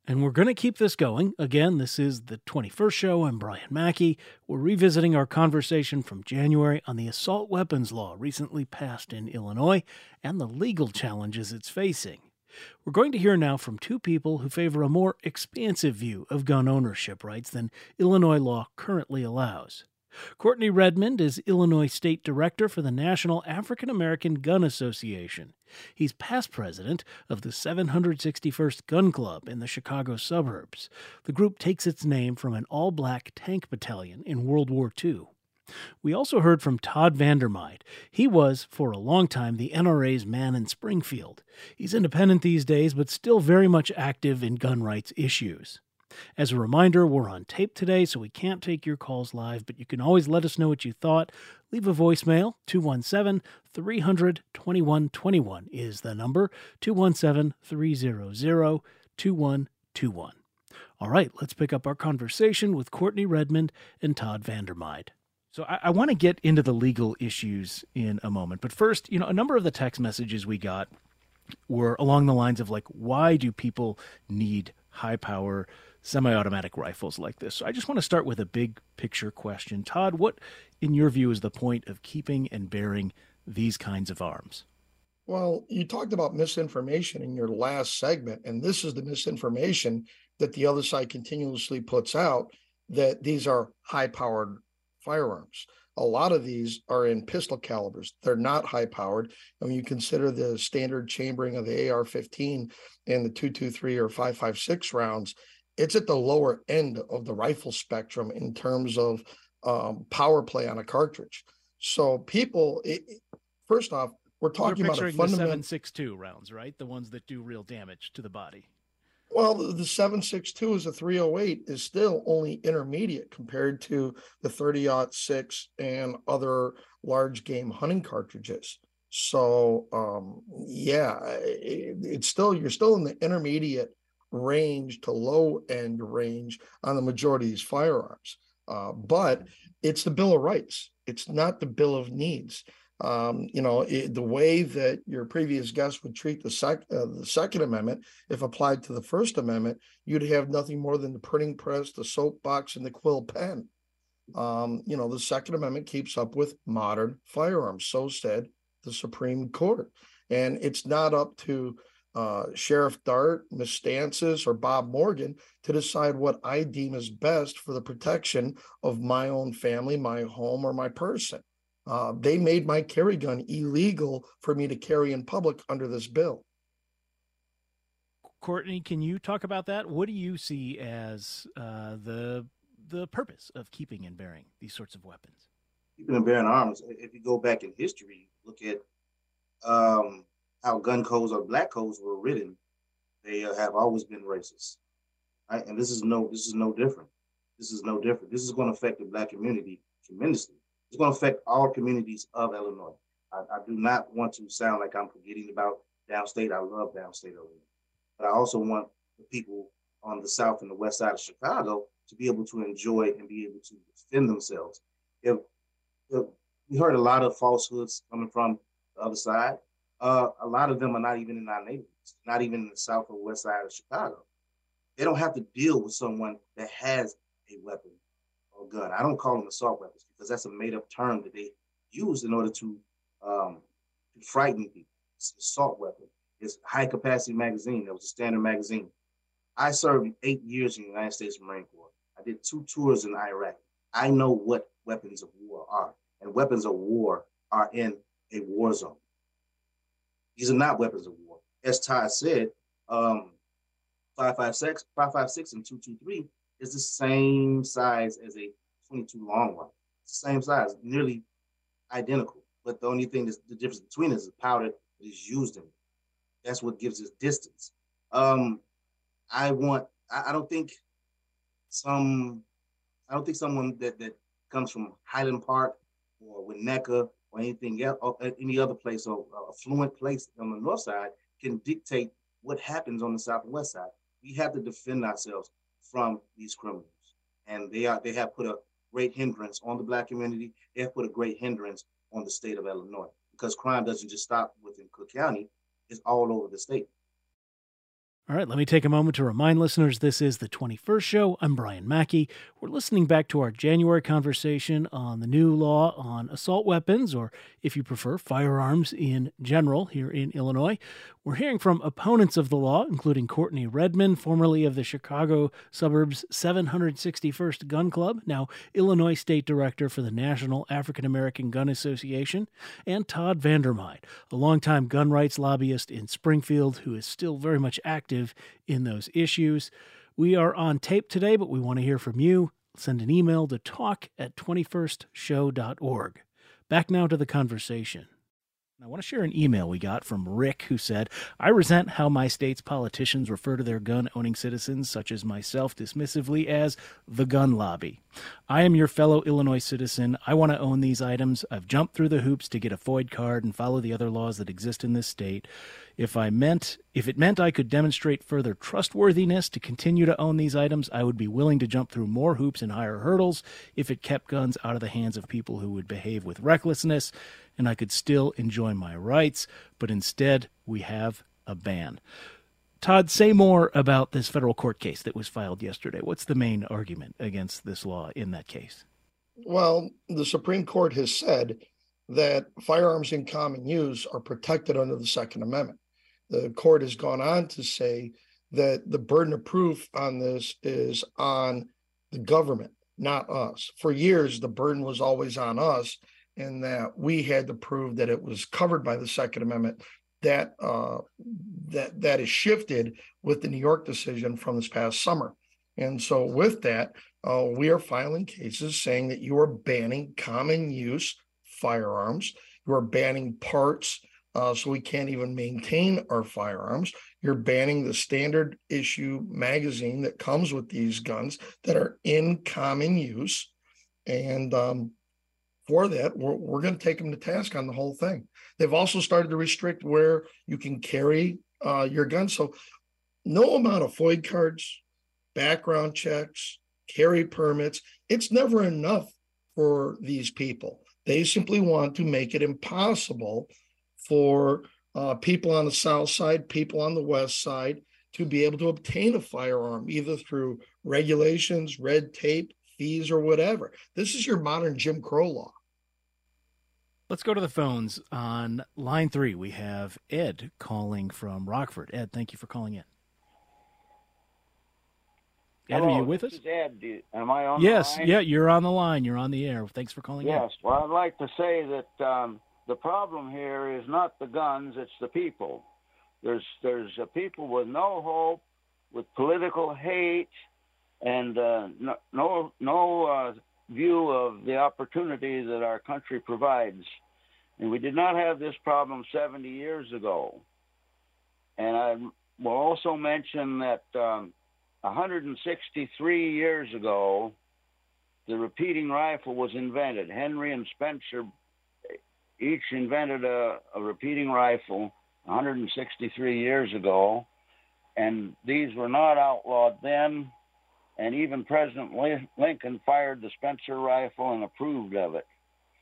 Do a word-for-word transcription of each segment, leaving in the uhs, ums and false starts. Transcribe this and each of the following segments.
And we're going to keep this going. Again, this is the twenty-first show. I'm Brian Mackey. We're revisiting our conversation from January on the assault weapons law recently passed in Illinois and the legal challenges it's facing. We're going to hear now from two people who favor a more expansive view of gun ownership rights than Illinois law currently allows. Courtney Redmond is Illinois State Director for the National African American Gun Association. He's past president of the seven hundred sixty-first Gun Club in the Chicago suburbs. The group takes its name from an all-black tank battalion in World War Two. We also heard from Todd Vandermeide. He was, for a long time, the N R A's man in Springfield. He's independent these days, but still very much active in gun rights issues. As a reminder, we're on tape today, so we can't take your calls live, but you can always let us know what you thought. Leave a voicemail. two one seven, three hundred, twenty-one twenty-one is the number. two one seven, three hundred, twenty-one twenty-one. All right, let's pick up our conversation with Courtney Redmond and Todd Vandermeide. So I, I want to get into the legal issues in a moment. But first, you know, a number of the text messages we got were along the lines of, like, why do people need high-power semi-automatic rifles like this? So I just want to start with a big picture question. Todd, what, in your view, is the point of keeping and bearing these kinds of arms? Well, you talked about misinformation in your last segment, and this is the misinformation that the other side continuously puts out, that these are high-powered firearms. A lot of these are in pistol calibers. They're not high-powered. And when you consider the standard chambering of the A R fifteen and the two twenty-three or five five six rounds, it's at the lower end of the rifle spectrum in terms of um, power play on a cartridge. So people, it, first off, we're talking You're about a picturing fundamental... the seven six two rounds, right? The ones that do real damage to the body. Well, the, the seven six two is a three oh eight is still only intermediate compared to the thirty aught six and other large game hunting cartridges. So, um, yeah, it, it's still, you're still in the intermediate range to low end range on the majority of these firearms. Uh, but it's the Bill of Rights. It's not the Bill of Needs. Um, you know, it, the way that your previous guest would treat the, sec, uh, the Second Amendment, if applied to the First Amendment, you'd have nothing more than the printing press, the soapbox, and the quill pen. Um, you know, the Second Amendment keeps up with modern firearms. So said the Supreme Court. And it's not up to uh, Sheriff Dart, Miz Stances, or Bob Morgan to decide what I deem is best for the protection of my own family, my home, or my person. Uh, they made my carry gun illegal for me to carry in public under this bill. Courtney, can you talk about that? What do you see as uh, the the purpose of keeping and bearing these sorts of weapons? Keeping and bearing arms, if you go back in history, look at um, how gun codes or black codes were written. They uh, have always been racist, right? And this is no this is no different. This is no different. This is going to affect the black community tremendously. It's going to affect all communities of Illinois. I, I do not want to sound like I'm forgetting about downstate. I love downstate Illinois. But I also want the people on the south and the west side of Chicago to be able to enjoy and be able to defend themselves. If, if we heard a lot of falsehoods coming from the other side, uh, a lot of them are not even in our neighborhoods, not even in the south or west side of Chicago. They don't have to deal with someone that has a weapon or gun. I don't call them assault weapons because that's a made-up term that they use in order to, um, to frighten people. It's an assault weapon. It's high-capacity magazine. That was a standard magazine. I served eight years in the United States Marine Corps. I did two tours in Iraq. I know what weapons of war are, and weapons of war are in a war zone. These are not weapons of war. As Todd said, um, five five six, five five six and two twenty-three is the same size as a twenty-two long rifle. It's the same size, nearly identical. But the only thing that's the difference between it is the powder that is used in it. That's what gives us distance. Um, I want, I, I don't think some, I don't think someone that, that comes from Highland Park or Winnetka or anything else, or any other place or uh, affluent place on the north side can dictate what happens on the south and west side. We have to defend ourselves from these criminals. And they are they have put a great hindrance on the Black community. They have put a great hindrance on the state of Illinois because crime doesn't just stop within Cook County, it's all over the state. All right, let me take a moment to remind listeners this is the twenty-first show. I'm Brian Mackey. We're listening back to our January conversation on the new law on assault weapons, or if you prefer, firearms in general here in Illinois. We're hearing from opponents of the law, including Courtney Redmond, formerly of the Chicago suburbs seven hundred sixty-first Gun Club, now Illinois State Director for the National African American Gun Association, and Todd Vandermeide, a longtime gun rights lobbyist in Springfield who is still very much active in those issues. We are on tape today, but we want to hear from you. Send an email to talk at twenty-first show dot org. Back now to the conversation. I want to share an email we got from Rick, who said, I resent how my state's politicians refer to their gun-owning citizens, such as myself, dismissively as the gun lobby. I am your fellow Illinois citizen. I want to own these items. I've jumped through the hoops to get a F O I D card and follow the other laws that exist in this state. If I meant, if it meant I could demonstrate further trustworthiness to continue to own these items, I would be willing to jump through more hoops and higher hurdles if it kept guns out of the hands of people who would behave with recklessness, and I could still enjoy my rights, but instead we have a ban. Todd, say more about this federal court case that was filed yesterday. What's the main argument against this law in that case? Well, the Supreme Court has said that firearms in common use are protected under the Second Amendment. The court has gone on to say that the burden of proof on this is on the government, not us. For years, the burden was always on us, in that we had to prove that it was covered by the Second Amendment. That uh, that that is shifted with the New York decision from this past summer. And so with that, uh, we are filing cases saying that you are banning common use firearms. You are banning parts, uh, so we can't even maintain our firearms. You're banning the standard issue magazine that comes with these guns that are in common use. And um, for that, we're, we're going to take them to task on the whole thing. They've also started to restrict where you can carry uh, your gun. So no amount of F O I D cards, background checks, carry permits, it's never enough for these people. They simply want to make it impossible for uh, people on the south side, people on the west side, to be able to obtain a firearm, either through regulations, red tape, fees, or whatever. This is your modern Jim Crow law. Let's go to the phones. On line three, we have Ed calling from Rockford. Ed, thank you for calling in. Ed, Hello, are you with this us? Is Ed. Do, am I on yes, the line? yeah, you're on the line. You're on the air. Thanks for calling yes. in. Yes, well, I'd like to say that um, the problem here is not the guns, it's the people. There's, there's uh, people with no hope, with political hate, and uh, no, no, no uh, view of the opportunity that our country provides. And we did not have this problem seventy years ago. And I will also mention that um, one hundred sixty-three years ago, the repeating rifle was invented. Henry and Spencer each invented a, a repeating rifle one hundred sixty-three years ago. And these were not outlawed then. And even President Lincoln fired the Spencer rifle and approved of it.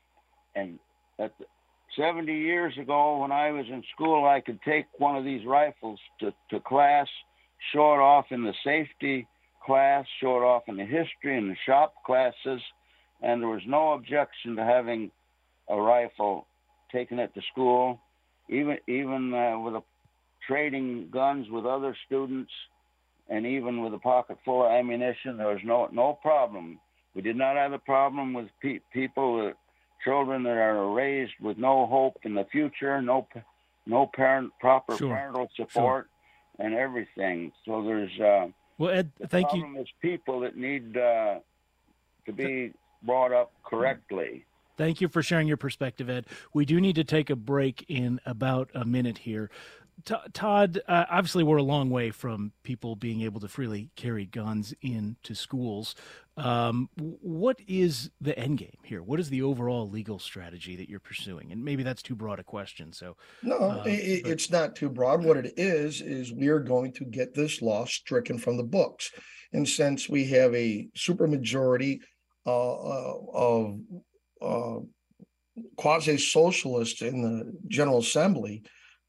And at the, seventy years ago, when I was in school, I could take one of these rifles to, to class, show it off in the safety class, show it off in the history and the shop classes, and there was no objection to having a rifle taken it to school, even even uh, with a, trading guns with other students. And even with a pocket full of ammunition, there was no no problem. We did not have a problem with pe- people, uh, children that are raised with no hope in the future, no no parent proper Sure. parental support, sure. and everything. So there's uh, well, Ed, thank the you. problem is people that need uh, to be brought up correctly. Thank you for sharing your perspective, Ed. We do need to take a break in about a minute here. T- Todd, uh, obviously we're a long way from people being able to freely carry guns into schools. Um, what is the end game here? What is the overall legal strategy that you're pursuing? And maybe that's too broad a question. So no, uh, it, but... it's not too broad. What it is, is we are going to get this law stricken from the books. And since we have a supermajority uh, of uh, quasi-socialists in the General Assembly,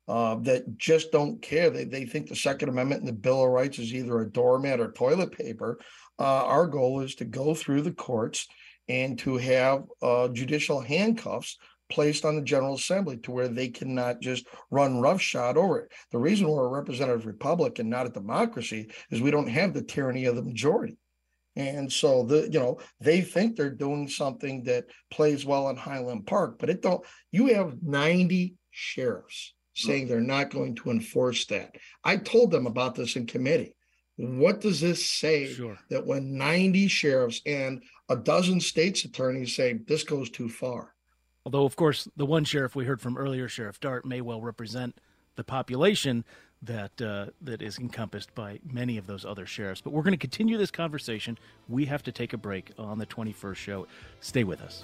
uh, that just don't care. They, they think the Second Amendment and the Bill of Rights is either a doormat or toilet paper. Uh, our goal is to go through the courts and to have uh, judicial handcuffs placed on the General Assembly to where they cannot just run roughshod over it. The reason we're a representative republic and not a democracy is we don't have the tyranny of the majority. And so the you know they think they're doing something that plays well in Highland Park, but it don't. You have ninety sheriffs saying they're not going to enforce that. I told them about this in committee. What does this say? Sure. That when ninety sheriffs and a dozen state's attorneys say this goes too far? Although, of course, the one sheriff we heard from earlier, Sheriff Dart, may well represent the population that uh, that is encompassed by many of those other sheriffs. But we're going to continue this conversation. We have to take a break on the twenty-first show. Stay with us.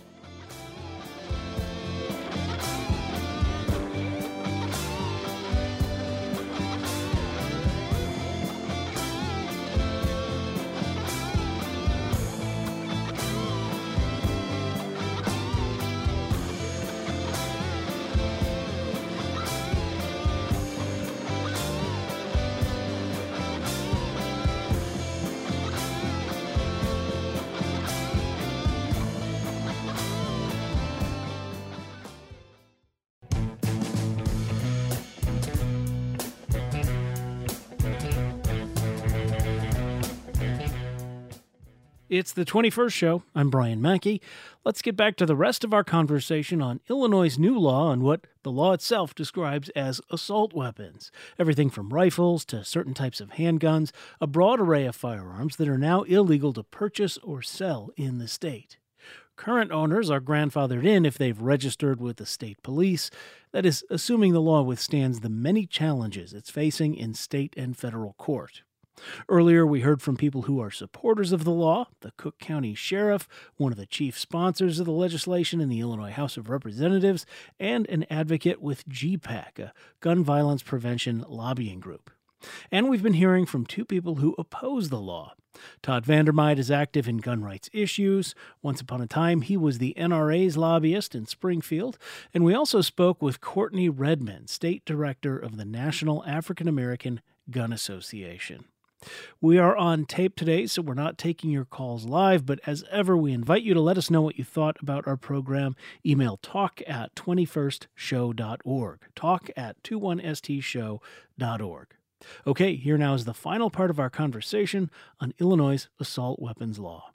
It's the twenty-first show. I'm Brian Mackey. Let's get back to the rest of our conversation on Illinois' new law and what the law itself describes as assault weapons. Everything from rifles to certain types of handguns, a broad array of firearms that are now illegal to purchase or sell in the state. Current owners are grandfathered in if they've registered with the state police. That is, assuming the law withstands the many challenges it's facing in state and federal court. Earlier, we heard from people who are supporters of the law, the Cook County Sheriff, one of the chief sponsors of the legislation in the Illinois House of Representatives, and an advocate with G PAC, a gun violence prevention lobbying group. And we've been hearing from two people who oppose the law. Todd Vandermeide is active in gun rights issues. Once upon a time, he was the N R A's lobbyist in Springfield. And we also spoke with Courtney Redmond, State Director of the National African American Gun Association. We are on tape today, so we're not taking your calls live, but as ever, we invite you to let us know what you thought about our program. Email talk at twenty-first show dot org, talk at twenty-one s t show dot org. Okay, here now is the final part of our conversation on Illinois' assault weapons law.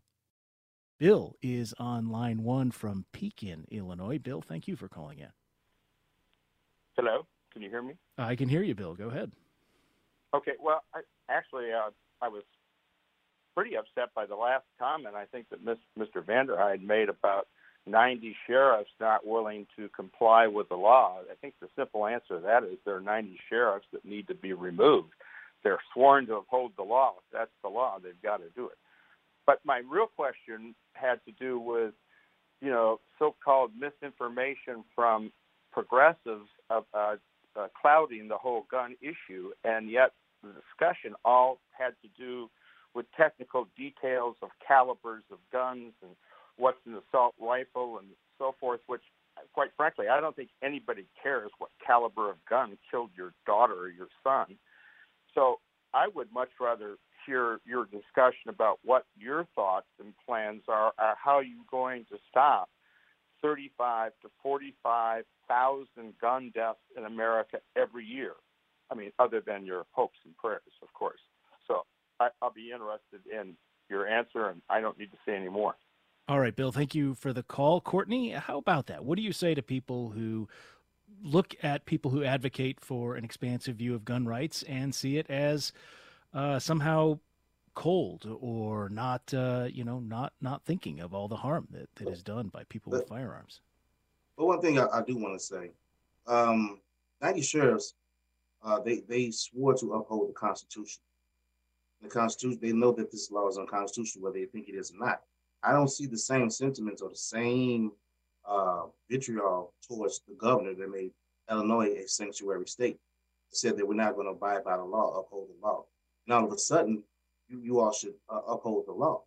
Bill is on line one from Pekin, Illinois. Bill, thank you for calling in. Hello, can you hear me? I can hear you, Bill. Go ahead. Okay, well, I, actually, uh, I was pretty upset by the last comment I think that Mister Vanderheide made about ninety sheriffs not willing to comply with the law. I think the simple answer to that is there are ninety sheriffs that need to be removed. They're sworn to uphold the law. If that's the law, they've got to do it. But my real question had to do with, you know, so-called misinformation from progressives of uh, uh, clouding the whole gun issue, and yet the discussion all had to do with technical details of calibers of guns and what's an assault rifle and so forth, which, quite frankly, I don't think anybody cares what caliber of gun killed your daughter or your son. So I would much rather hear your discussion about what your thoughts and plans are, are how you're going to stop thirty-five to forty-five thousand gun deaths in America every year. I mean, other than your hopes and prayers, of course. So I, I'll be interested in your answer, and I don't need to say any more. All right, Bill, thank you for the call. Courtney, how about that? What do you say to people who look at people who advocate for an expansive view of gun rights and see it as uh, somehow cold or not, uh, you know, not not thinking of all the harm that, that is done by people with firearms? But one thing I, I do want to say, um, ninety sheriffs, uh, they, they swore to uphold the Constitution. The Constitution, they know that this law is unconstitutional, whether they think it is or not. I don't see the same sentiments or the same uh, vitriol towards the governor that made Illinois a sanctuary state. Said that we're not going to abide by the law, uphold the law. And all of a sudden, you, you all should uh, uphold the law.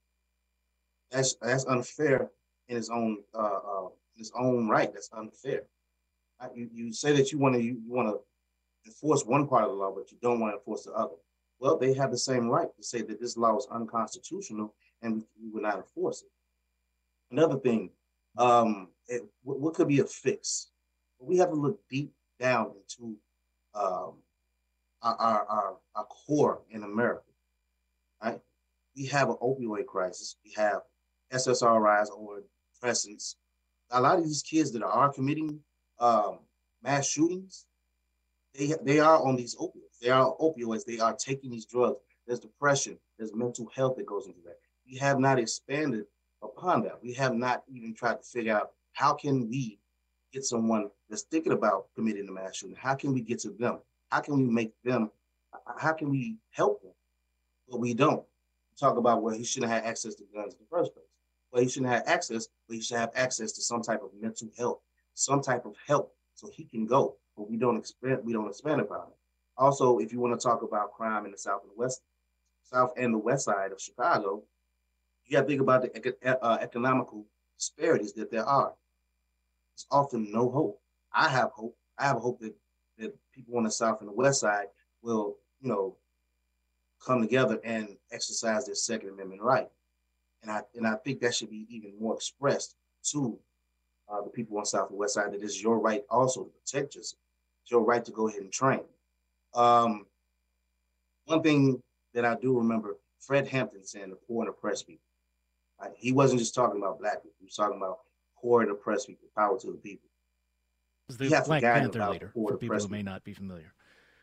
That's that's unfair in its own uh, uh, its own right. That's unfair. You you say that you want to you want to enforce one part of the law, but you don't want to enforce the other. Well, they have the same right to say that this law is unconstitutional and we will not enforce it. Another thing, um, it, what, what could be a fix? We have to look deep down into um, our, our, our, our core in America, right? We have an opioid crisis. We have S S R Is or depressants. A lot of these kids that are committing um, mass shootings, they they are on these opioids. They are opioids. They are taking these drugs. There's depression. There's mental health that goes into that. We have not expanded upon that. We have not even tried to figure out how can we get someone that's thinking about committing a mass shooting. How can we get to them? How can we make them? How can we help them? But we don't. We talk about, well, he shouldn't have access to guns in the first place. Well, he shouldn't have access, but he should have access to some type of mental health, some type of help, so he can go. But we don't expand. We don't expand about it. Also, if you want to talk about crime in the South and the West, South and the West side of Chicago, you got to think about the uh, economical disparities that there are. There's often no hope. I have hope. I have hope that, that people on the South and the West side will, you know, come together and exercise their Second Amendment right. And I and I think that should be even more expressed to uh, the people on South and West side, that it's your right also to protect yourself. It's your right to go ahead and train. Um, one thing that I do remember, Fred Hampton saying the poor and oppressed people. Right? He wasn't just talking about black people. He was talking about poor and oppressed people, power to the people. Is the Black Panther leader, for people who may not be familiar.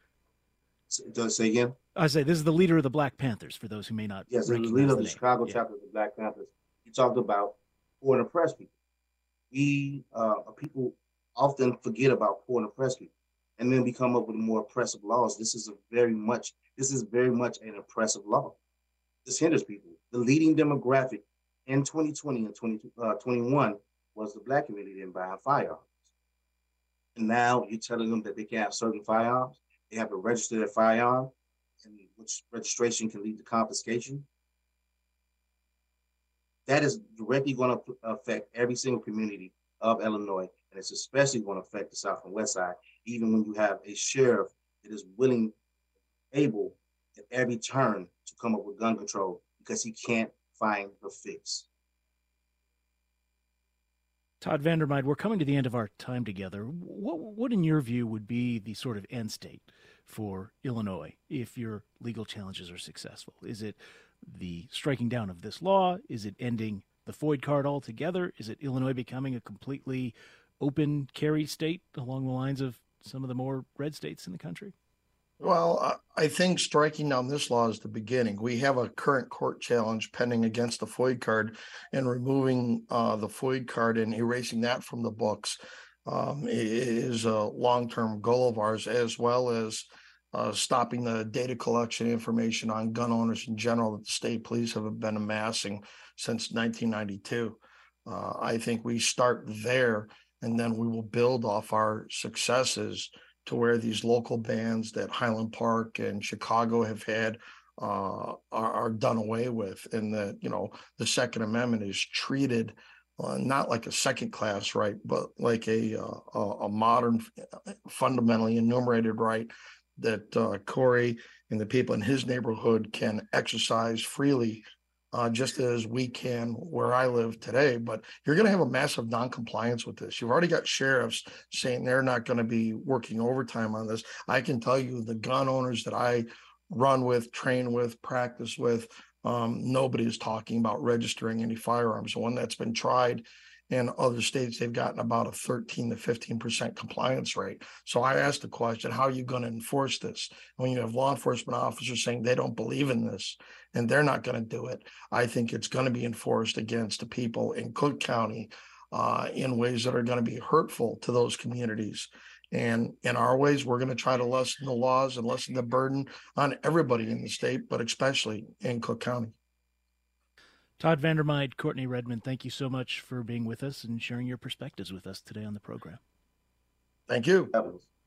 Does it say again? I say this is the leader of the Black Panthers, for those who may not yes, recognize the leader the of the name. Chicago yeah. chapter of the Black Panthers. He talked about poor and oppressed people. We uh, people often forget about poor and oppressed people, and then we come up with more oppressive laws. This is a very much this is very much an oppressive law. This hinders people. The leading demographic in twenty twenty and twenty twenty-one was the black community in buying firearms. And now you're telling them that they can't have certain firearms. They have to register their firearm, and which registration can lead to confiscation. That is directly going to affect every single community of Illinois, and it's especially going to affect the South and West side, even when you have a sheriff that is willing, able at every turn to come up with gun control because he can't find the fix. Todd Vandermeide, we're coming to the end of our time together. What, what, in your view, would be the sort of end state for Illinois if your legal challenges are successful? Is it the striking down of this law? Is it ending the FOID card altogether? Is it Illinois becoming a completely open carry state along the lines of some of the more red states in the country? Well, I think striking down this law is the beginning. We have a current court challenge pending against the FOID card, and removing uh, the FOID card and erasing that from the books um, is a long-term goal of ours, as well as uh, stopping the data collection information on gun owners in general that the state police have been amassing since nineteen ninety-two. Uh, I think we start there, and then we will build off our successes to where these local bans that Highland Park and Chicago have had uh, are, are done away with, and that, you know, the Second Amendment is treated uh, not like a second class right, but like a uh, a modern, fundamentally enumerated right that uh, Corey and the people in his neighborhood can exercise freely, uh, just as we can where I live today. But you're going to have a massive non-compliance with this. You've already got sheriffs saying they're not going to be working overtime on this. I can tell you the gun owners that I run with, train with, practice with, um, nobody is talking about registering any firearms. The one that's been tried in other states, they've gotten about a thirteen to fifteen percent compliance rate. So I asked the question, how are you going to enforce this? When you have law enforcement officers saying they don't believe in this and they're not going to do it, I think it's going to be enforced against the people in Cook County uh, in ways that are going to be hurtful to those communities. And in our ways, we're going to try to lessen the laws and lessen the burden on everybody in the state, but especially in Cook County. Todd Vandermeide, Courtney Redmond, thank you so much for being with us and sharing your perspectives with us today on the program. Thank you.